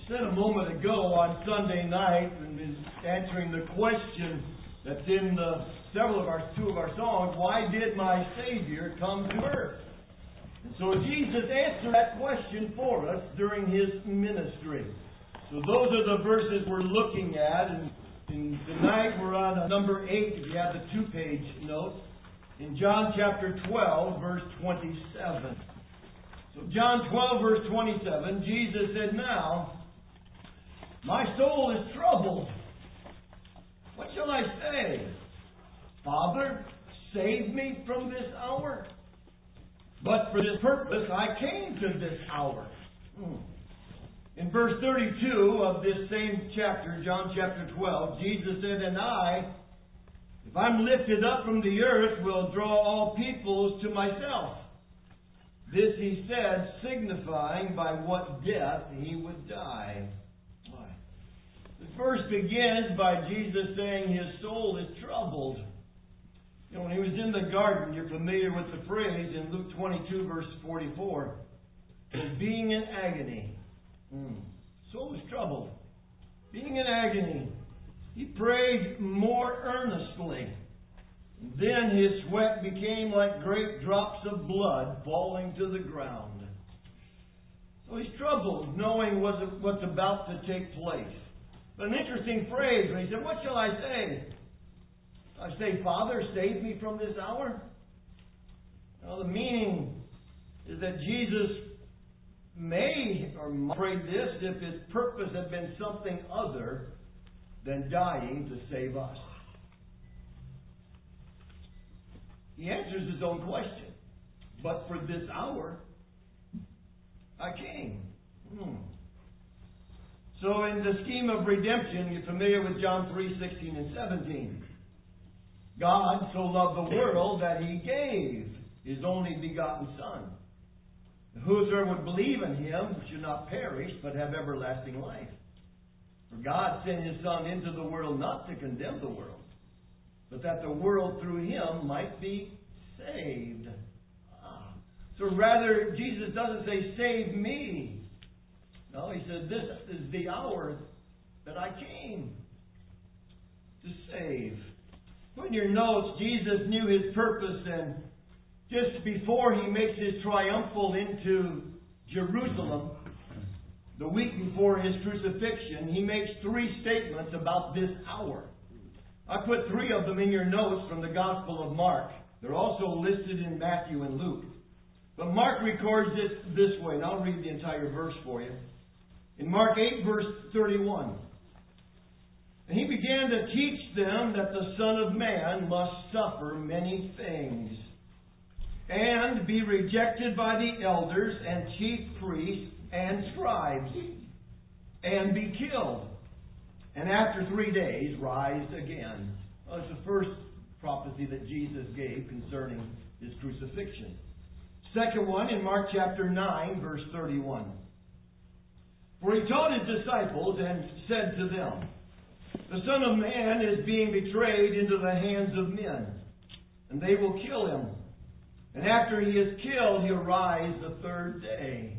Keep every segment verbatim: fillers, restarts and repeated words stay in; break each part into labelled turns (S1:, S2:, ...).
S1: said a moment ago on Sunday night, and is answering the question that's in the, several of our two of our songs, why did my Savior come to earth? And so Jesus answered that question for us during His ministry. So those are the verses we're looking at, and, and tonight we're on uh, number eight, if you have the two-page notes, in John chapter twelve, verse twenty-seven. So John twelve, verse twenty-seven, Jesus said, "Now, my soul is troubled. What shall I say? Father, save me from this hour. But for this purpose I came to this hour." Hmm. In verse thirty-two of this same chapter, John chapter twelve, Jesus said, "And I, if I'm lifted up from the earth, will draw all peoples to myself." This he said, signifying by what death he would die. Why? The verse begins by Jesus saying his soul is troubled. You know, when he was in the garden, you're familiar with the phrase in Luke twenty-two, verse forty-four, being in agony. Mm. Soul is troubled. Being in agony. He prayed more earnestly. Then his sweat became like great drops of blood falling to the ground. So he's troubled, knowing what's about to take place. But an interesting phrase when he said, "What shall I say? I say, Father, save me from this hour?" Well, the meaning is that Jesus may or might pray this if his purpose had been something other than dying to save us. He answers his own question. But for this hour, I came. Hmm. So in the scheme of redemption, you're familiar with John three, sixteen and seventeen. God so loved the world that He gave His only begotten Son. Whosoever would believe in Him should not perish, but have everlasting life. For God sent His Son into the world not to condemn the world, but that the world through Him might be saved. Ah. So rather, Jesus doesn't say, "Save me." No, He said, "This is the hour that I came to save." Put in your notes, Jesus knew His purpose, and just before He makes His triumphal into Jerusalem, the week before His crucifixion, He makes three statements about this hour. I put three of them in your notes from the Gospel of Mark. They're also listed in Matthew and Luke. But Mark records it this way, and I'll read the entire verse for you. In Mark eight, verse thirty-one. "And He began to teach them that the Son of Man must suffer many things, and be rejected by the elders and chief priests and scribes, and be killed, and after three days rise again." Well, it's the first prophecy that Jesus gave concerning His crucifixion. Second one in Mark chapter nine, verse thirty-one. "For He taught His disciples and said to them, The Son of Man is being betrayed into the hands of men, and they will kill Him. And after He is killed, He'll rise the third day."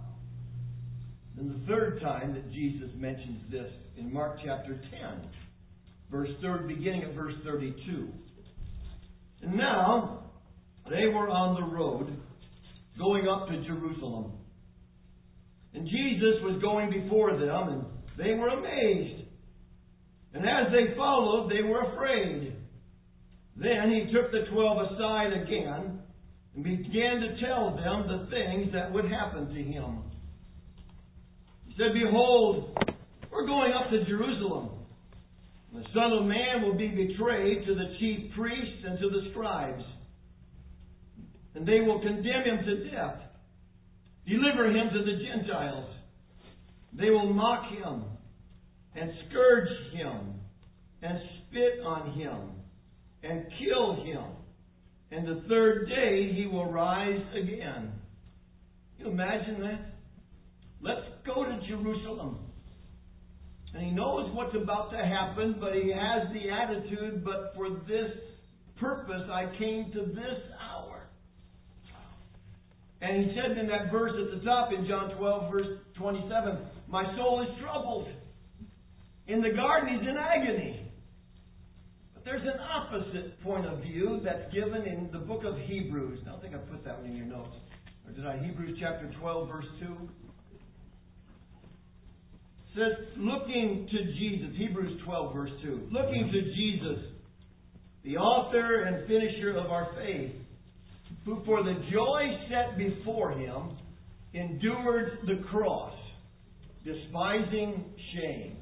S1: And the third time that Jesus mentions this in Mark chapter ten, verse third, beginning at verse thirty-two. "And now they were on the road going up to Jerusalem. And Jesus was going before them, and they were amazed. And as they followed, they were afraid. Then He took the twelve aside again and began to tell them the things that would happen to Him. He said, "Behold, we're going up to Jerusalem. The Son of Man will be betrayed to the chief priests and to the scribes. And they will condemn Him to death, deliver Him to the Gentiles. They will mock Him and scourge Him and spit on Him and kill Him. And the third day He will rise again." Can you imagine that? Let's go to Jerusalem. And He knows what's about to happen, but He has the attitude, "But for this purpose I came to this hour." And He said in that verse at the top in John twelve, verse twenty-seven, My soul is troubled. In the garden, he's in agony. But there's an opposite point of view that's given in the book of Hebrews. Now, I think I put that one in your notes. Or did I? Hebrews chapter twelve, verse two. It says, looking to Jesus. Hebrews twelve, verse two. Looking to Jesus, the author and finisher of our faith, who for the joy set before him endured the cross, despising shame.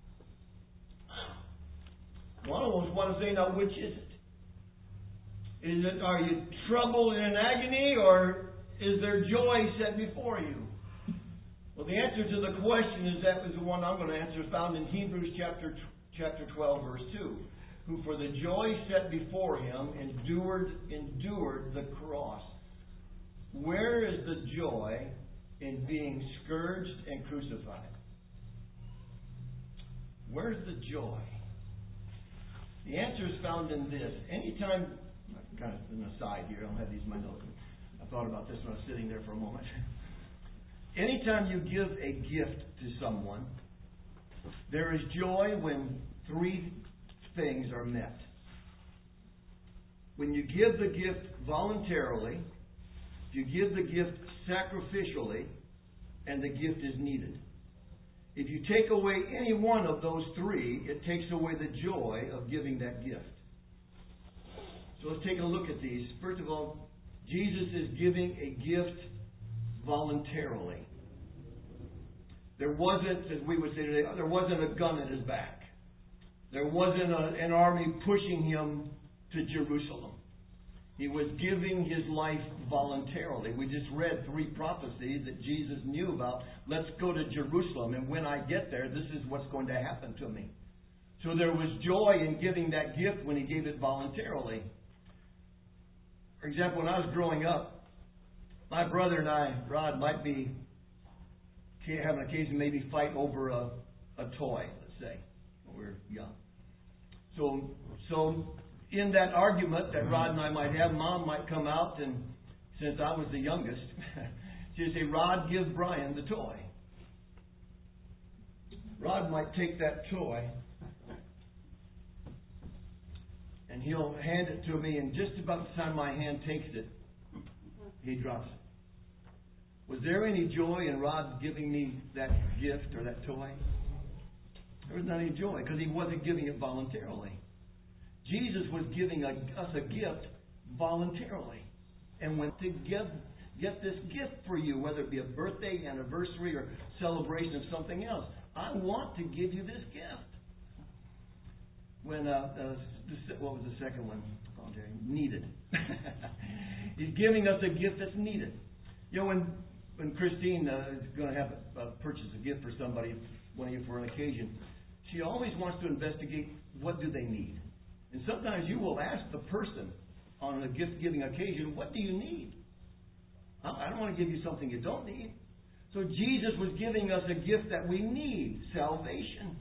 S1: One of us want to say, now which is it? Is it, are you troubled and in agony, or is there joy set before you? Well, the answer to the question is that was the one I'm going to answer, found in Hebrews chapter chapter twelve, verse two. Who for the joy set before him endured endured the cross. Where is the joy in being scourged and crucified? Where's the joy? The answer is found in this. Anytime, kind of an aside here, I don't have these in my notes. I thought about this when I was sitting there for a moment. Anytime you give a gift to someone, there is joy when three things are met. When you give the gift voluntarily, if you give the gift sacrificially, and the gift is needed. If you take away any one of those three, it takes away the joy of giving that gift. So let's take a look at these. First of all, Jesus is giving a gift voluntarily. There wasn't, as we would say today, there wasn't a gun at his back. There wasn't a, an army pushing him to Jerusalem. He was giving his life voluntarily. We just read three prophecies that Jesus knew about. Let's go to Jerusalem, and when I get there, this is what's going to happen to me. So there was joy in giving that gift when he gave it voluntarily. For example, when I was growing up, my brother and I, Rod, might be have an occasion maybe fight over a, a toy, let's say, when we were young. So, so in that argument that Rod and I might have, Mom might come out, and since I was the youngest, she'd say, Rod, give Brian the toy. Rod might take that toy, and he'll hand it to me, and just about the time my hand takes it, he drops it. Was there any joy in Rod giving me that gift or that toy? There was not any joy, because he wasn't giving it voluntarily. Jesus was giving a, us a gift voluntarily. And when to give, get this gift for you, whether it be a birthday, anniversary, or celebration of something else, I want to give you this gift. When, uh, uh, the, what was the second one? Voluntary. Needed. He's giving us a gift that's needed. You know, when when Christine uh, is going to have a, uh, purchase a gift for somebody, one of you for an occasion, she always wants to investigate what do they need. And sometimes you will ask the person on a gift-giving occasion, what do you need? I don't want to give you something you don't need. So Jesus was giving us a gift that we need, salvation.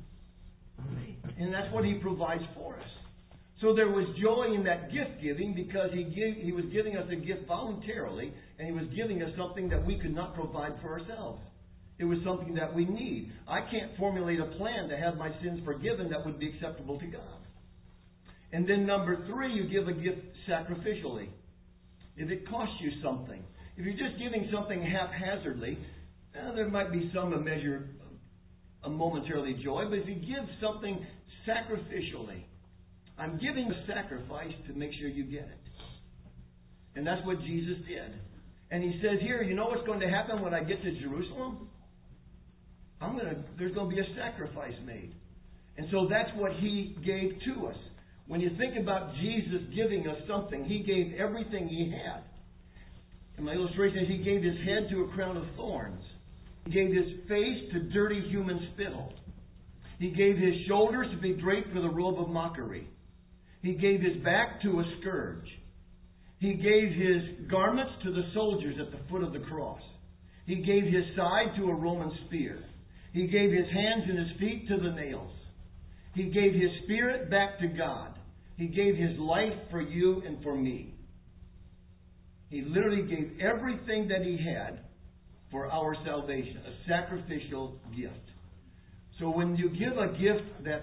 S1: And that's what He provides for us. So there was joy in that gift giving because he, gave, he was giving us a gift voluntarily, and He was giving us something that we could not provide for ourselves. It was something that we need. I can't formulate a plan to have my sins forgiven that would be acceptable to God. And then number three, you give a gift sacrificially. If it costs you something. If you're just giving something haphazardly, eh, there might be some measure of momentarily joy. But if you give something sacrificially, I'm giving a sacrifice to make sure you get it. And that's what Jesus did. And He says here, you know what's going to happen when I get to Jerusalem? I'm going to, there's going to be a sacrifice made. And so that's what He gave to us. When you think about Jesus giving us something, He gave everything He had. And my illustration is He gave His head to a crown of thorns. He gave His face to dirty human spittle. He gave His shoulders to be draped with a robe of mockery. He gave His back to a scourge. He gave His garments to the soldiers at the foot of the cross. He gave His side to a Roman spear. He gave His hands and His feet to the nails. He gave His spirit back to God. He gave His life for you and for me. He literally gave everything that He had for our salvation, a sacrificial gift. So when you give a gift that's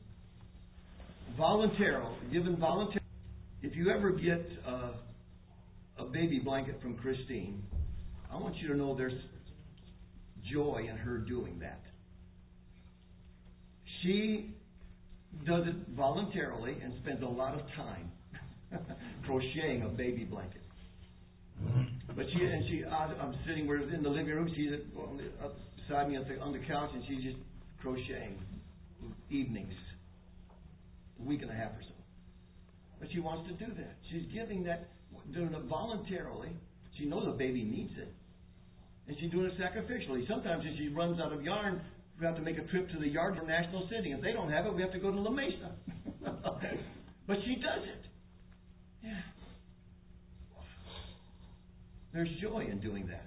S1: voluntary, given voluntarily, if you ever get a, a baby blanket from Christine, I want you to know there's joy in her doing that. She does it voluntarily and spends a lot of time crocheting a baby blanket. But she and she, I'm sitting, we're in the living room. She's up beside me on the, on the couch, and she's just crocheting evenings, a week and a half or so. But she wants to do that. She's giving that, doing it voluntarily. She knows the baby needs it, and she's doing it sacrificially. Sometimes if she runs out of yarn, we have to make a trip to the yard for National City. If they don't have it, we have to go to La Mesa. But she does it. Yeah. There's joy in doing that.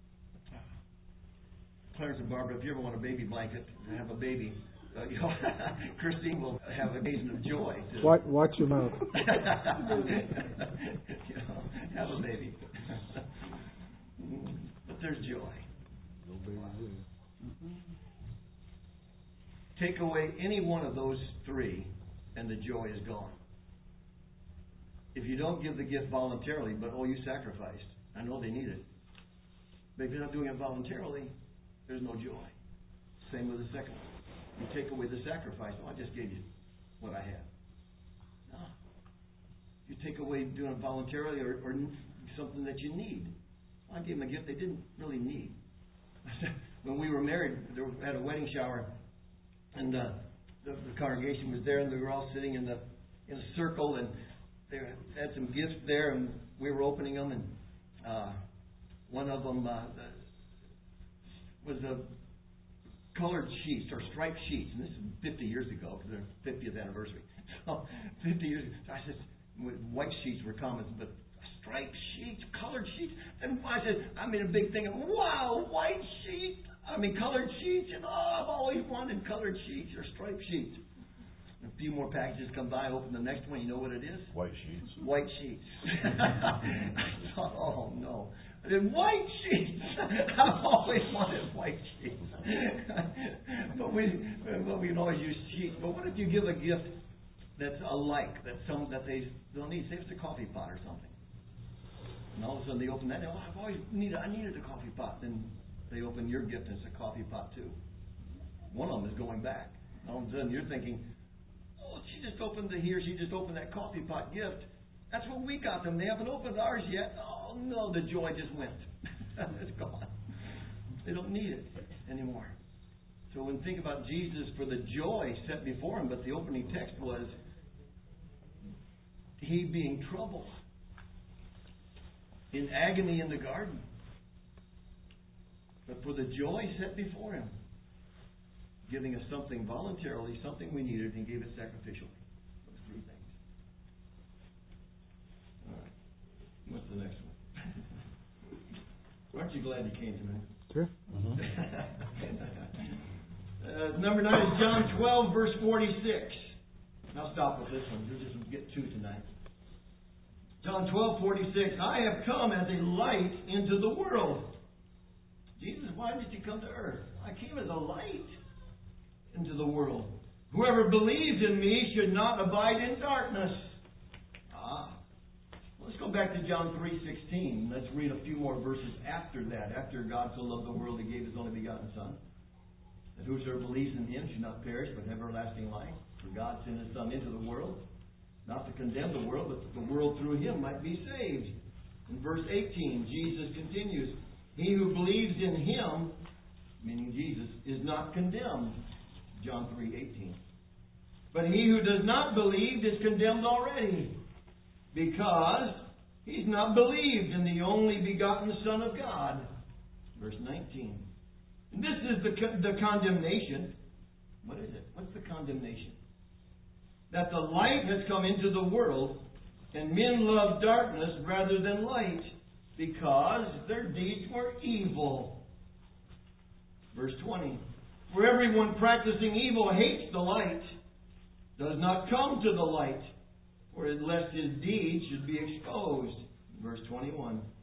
S1: Clarence and Barbara, if you ever want a baby blanket and have a baby, uh, you know, Christine will have a occasion of joy. To
S2: watch, watch your mouth.
S1: You know, have a baby. But there's joy.
S2: No baby.
S1: Mm-hmm. Take away any one of those three, and the joy is gone. If you don't give the gift voluntarily, but oh, you sacrificed, I know they need it. But if you're not doing it voluntarily, there's no joy. Same with the second one. You take away the sacrifice. Oh, I just gave you what I had. No. You take away doing it voluntarily or, or something that you need. I gave them a gift they didn't really need. When we were married, we had a wedding shower, and uh, the, the congregation was there, and we were all sitting in the in a circle, and they had some gifts there, and we were opening them, and uh, one of them uh, was a colored sheets or striped sheets, and this is fifty years ago because their fiftieth anniversary. So fifty years ago, I said white sheets were common, but striped sheets, colored sheets, and I said I made a big thing of wow, white sheets. I mean colored sheets, and oh, I've always wanted colored sheets or striped sheets. A few more packages come by. I open the next one. You know what it is?
S3: White sheets.
S1: White sheets. I thought, oh no. I said, white sheets. I've always wanted white sheets. but we, well, we can always use sheets. But what if you give a gift that's alike, that some that they don't need? Say it's a coffee pot or something. And all of a sudden they open that. Oh, I've always needed. I needed a coffee pot. Then they open your gift and it's a coffee pot too. One of them is going back. All of a sudden you're thinking, oh, she just opened the here. She just opened that coffee pot gift. That's what we got them. They haven't opened ours yet. Oh no, the joy just went. It's gone. They don't need it anymore. So when we think about Jesus for the joy set before him, but the opening text was he being troubled, in agony in the garden. But for the joy set before him, giving us something voluntarily, something we needed, and gave it sacrificially. Those three things. All right. What's the next one? Aren't you glad you came tonight?
S2: Sure.
S3: Mm-hmm.
S1: uh, number nine is John twelve, verse forty-six. I'll stop with this one. You'll just get two tonight. John twelve, forty-six. I have come as a light into the world. Jesus, why did you come to earth? I came as a light into the world. Whoever believes in me should not abide in darkness. Ah. Well, let's go back to John three sixteen. Let's read a few more verses after that. After God so loved the world, he gave his only begotten Son, that whosoever believes in him should not perish, but have everlasting life. For God sent his Son into the world, not to condemn the world, but that the world through him might be saved. In verse eighteen, Jesus continues, he who believes in him, meaning Jesus, is not condemned. John three eighteen. But he who does not believe is condemned already, because he's not believed in the only begotten Son of God. Verse nineteen. And this is the, the condemnation. What is it? What's the condemnation? That the light has come into the world, and men love darkness rather than light, because their deeds were evil. Verse twenty. For everyone practicing evil hates the light, does not come to the light, for lest his deeds should be exposed. Verse twenty-one.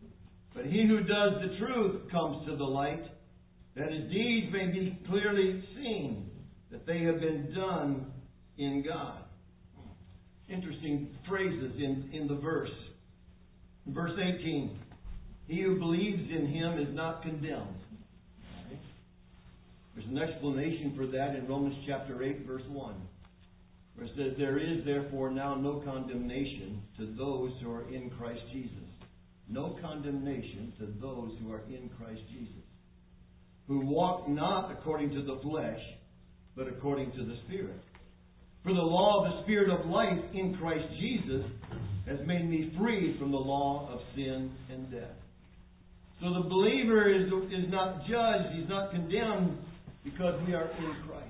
S1: But he who does the truth comes to the light, that his deeds may be clearly seen, that they have been done in God. Interesting phrases in, in the verse. Verse eighteen, he who believes in him is not condemned. Okay. There's an explanation for that in Romans chapter eight, verse one. Where it says, there is therefore now no condemnation to those who are in Christ Jesus. No condemnation to those who are in Christ Jesus. Who walk not according to the flesh, but according to the Spirit. For the law of the Spirit of life in Christ Jesus has made me free from the law of sin and death. So the believer is, is not judged, he's not condemned because we are in Christ.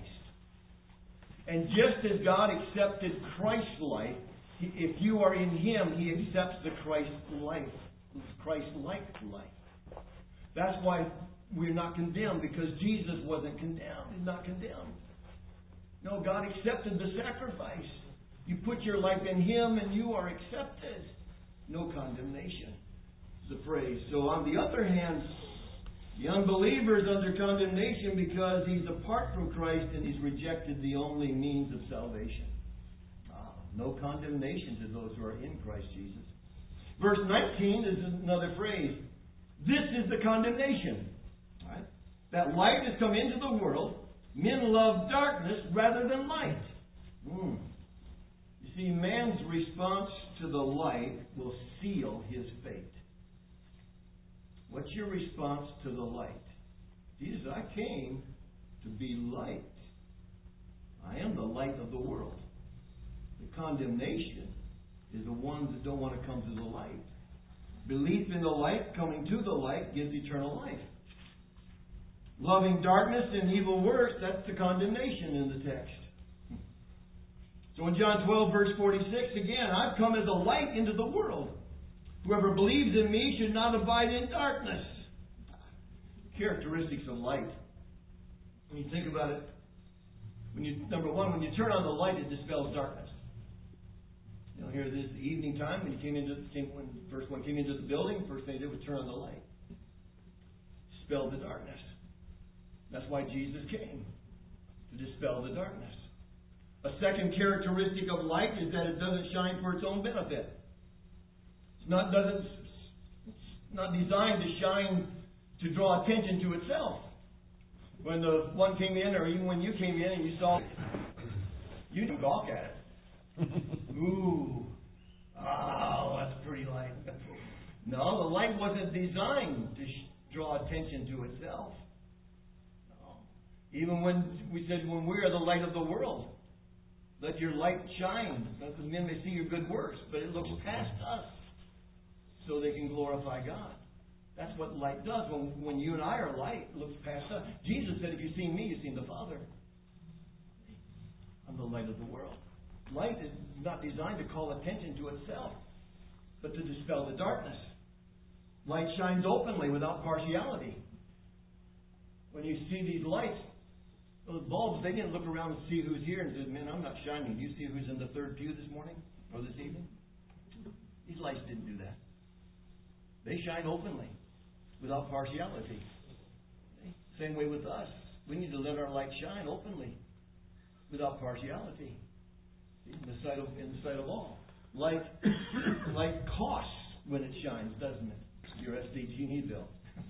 S1: And just as God accepted Christ's life, if you are in Him, He accepts the Christ life, Christ-like life. That's why we're not condemned, because Jesus wasn't condemned. He's not condemned. No, God accepted the sacrifice. You put your life in Him and you are accepted. No condemnation is the phrase. So on the other hand, the unbeliever is under condemnation because he's apart from Christ and he's rejected the only means of salvation. Ah, no condemnation to those who are in Christ Jesus. Verse nineteen is another phrase. This is the condemnation. Right? That light has come into the world. Men love darkness rather than light. Hmm. You see, man's response to the light will seal his fate. What's your response to the light? Jesus, I came to be light. I am the light of the world. The condemnation is the ones that don't want to come to the light. Belief in the light, coming to the light, gives eternal life. Loving darkness and evil works, that's the condemnation in the text. So in John twelve, verse forty-six, again, I've come as a light into the world. Whoever believes in me should not abide in darkness. Characteristics of light. When you think about it, when you number one, when you turn on the light, it dispels darkness. You know, here this evening time when you came into came, when the first one came into the building, first thing they did was turn on the light. Dispel the darkness. That's why Jesus came, to dispel the darkness. A second characteristic of light is that it doesn't shine for its own benefit. It's not doesn't it's not designed to shine to draw attention to itself. When the one came in, or even when you came in and you saw it, you didn't gawk at it. Ooh, oh, that's pretty light. No, the light wasn't designed to sh- draw attention to itself. No. Even when we said, when we are the light of the world, let your light shine, that the men may see your good works, but it looks past us, so they can glorify God. That's what light does. When, when you and I are light, it looks past us. Jesus said, if you've seen me, you've seen the Father. I'm the light of the world. Light is not designed to call attention to itself, but to dispel the darkness. Light shines openly without partiality. When you see these lights, those bulbs, they didn't look around and see who's here and say, man, I'm not shining. Do you see who's in the third pew this morning or this evening? These lights didn't do that. They shine openly without partiality. Same way with us. We need to let our light shine openly without partiality. In the sight of, in the sight of all. Light, light costs when it shines, doesn't it? Your S D G E bill.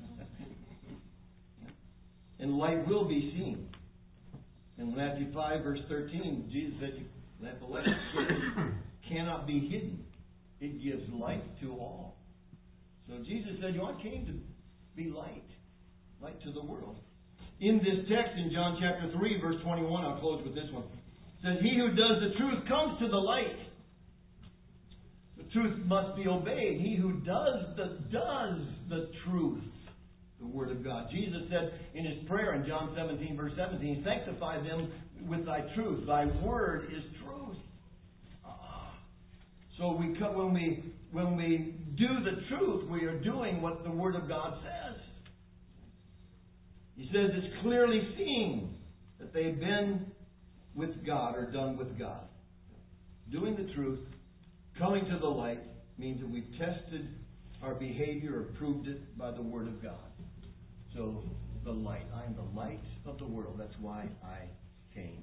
S1: And light will be seen. In Matthew five, verse thirteen, Jesus said that the light cannot be hidden. It gives light to all. So Jesus said, you know, I came to be light. Light to the world. In this text in John chapter three, verse twenty-one, I'll close with this one. It says, he who does the truth comes to the light. The truth must be obeyed. He who does the does the truth, the Word of God. Jesus said in His prayer in John seventeen, verse seventeen, sanctify them with Thy truth. Thy Word is truth. Ah. So we come, when we when we do the truth, we are doing what the Word of God says. He says it's clearly seen that they've been with God or done with God. Doing the truth, coming to the light, means that we've tested our behavior proved it by the Word of God. So, the light. I am the light of the world. That's why I came.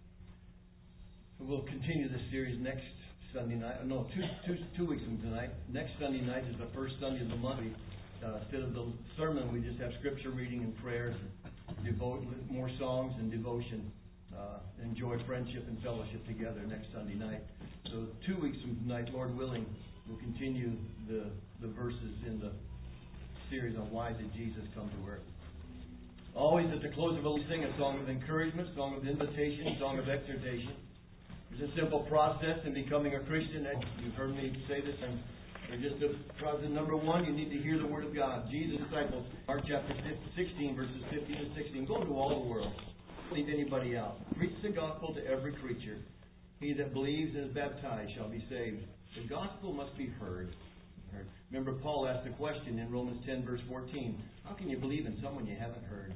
S1: We'll continue this series next Sunday night. No, two, two, two weeks from tonight. Next Sunday night is the first Sunday of the month. Uh, instead of the sermon, we just have scripture reading and prayer, devote more songs and devotion. Uh, enjoy friendship and fellowship together next Sunday night. So two weeks from tonight, Lord willing, we'll continue the the verses in the series on why did Jesus come to earth. Always at the close of a sing a song of encouragement, song of invitation, song of exhortation. There's a simple process in becoming a Christian. You've heard me say this, and just a process. Number one, you need to hear the Word of God. Jesus' disciples, Mark chapter sixteen, verses fifteen and sixteen. Go into all the world. Don't leave anybody out. Preach the gospel to every creature. He that believes and is baptized shall be saved. The gospel must be heard. heard. Remember, Paul asked a question in Romans ten, verse fourteen. How can you believe in someone you haven't heard?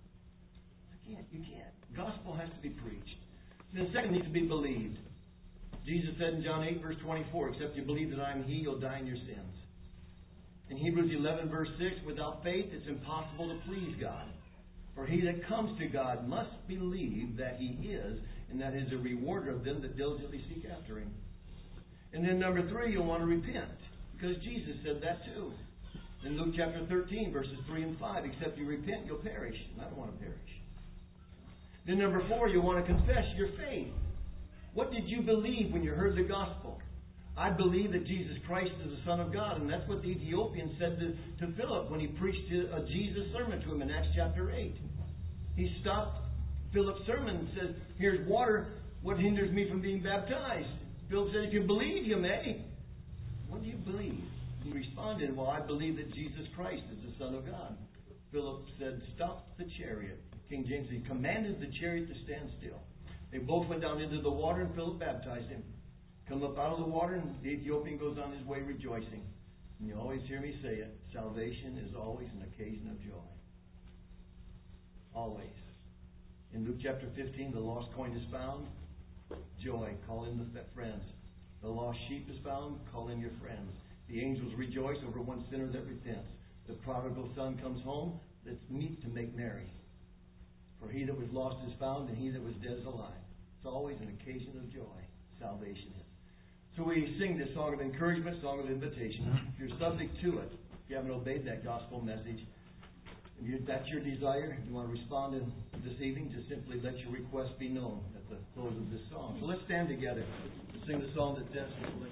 S1: You can't. You can't. Gospel has to be preached. Then second, needs to be believed. Jesus said in John eight, verse twenty-four, except you believe that I am He, you'll die in your sins. In Hebrews eleven, verse six, without faith it's impossible to please God. For he that comes to God must believe that He is, and that He is a rewarder of them that diligently seek after Him. And then number three, you'll want to repent, because Jesus said that too. In Luke chapter thirteen, verses three and five, except you repent, you'll perish. And I don't want to perish. Then number four, you'll want to confess your faith. What did you believe when you heard the gospel? I believe that Jesus Christ is the Son of God. And that's what the Ethiopian said to, to Philip when he preached a Jesus sermon to him in Acts chapter eight. He stopped Philip's sermon and said, here's water. What hinders me from being baptized? Philip said, if you believe, you may. What do you believe? He responded, well, I believe that Jesus Christ is the Son of God. Philip said, stop the chariot. King James, he commanded the chariot to stand still. They both went down into the water and Philip baptized him. Come up out of the water and the Ethiopian goes on his way rejoicing. And you always hear me say it, salvation is always an occasion of joy. Always. In Luke chapter fifteen, the lost coin is found. Joy. Call in the friends. The lost sheep is found. Call in your friends. The angels rejoice over one sinner that repents. The prodigal son comes home. Let's meet to make merry. For he that was lost is found, and he that was dead is alive. It's always an occasion of joy. Salvation is. So we sing this song of encouragement, song of invitation. If you're subject to it, if you haven't obeyed that gospel message, if that's your desire, if you want to respond in this evening, just simply let your request be known at the close of this song. So let's stand together and sing the song that says,